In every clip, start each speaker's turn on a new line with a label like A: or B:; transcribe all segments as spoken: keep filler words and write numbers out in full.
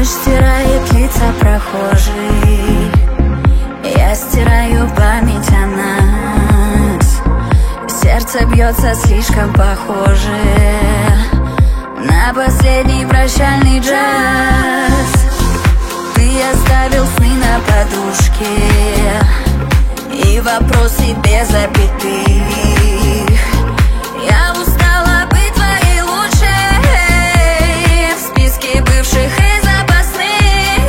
A: стирает лица прохожих, я стираю память о нас. Сердце бьется слишком похоже на последний прощальный джаз. Ты оставил сны на подушке и вопросы без запятых. Я устала быть твоей лучшей в списке бывших и запасных.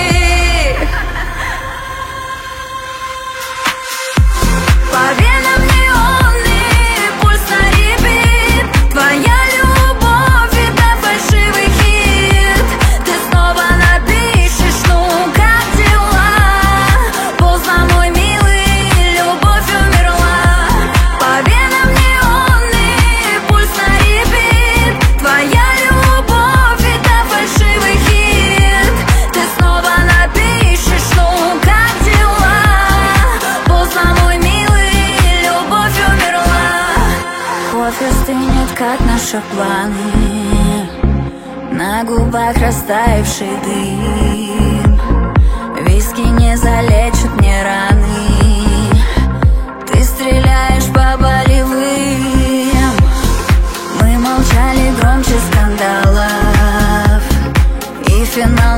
A: По венам неонный пульс на репит. Твоя любовь — это фальшивый хит. Ты снова напишешь, ну как дела? Поздно, мой милый, любовь умерла. По венам неонный пульс на репит. Твоя любовь — это фальшивый хит. Ты снова напишешь, ну как дела? Поздно, мой милый, любовь умерла. Кофе стынет, как наши планы, на губах растаявший дым. Виски не залечат мне раны. Ты стреляешь по болевым. Мы молчали громче скандалов, и финал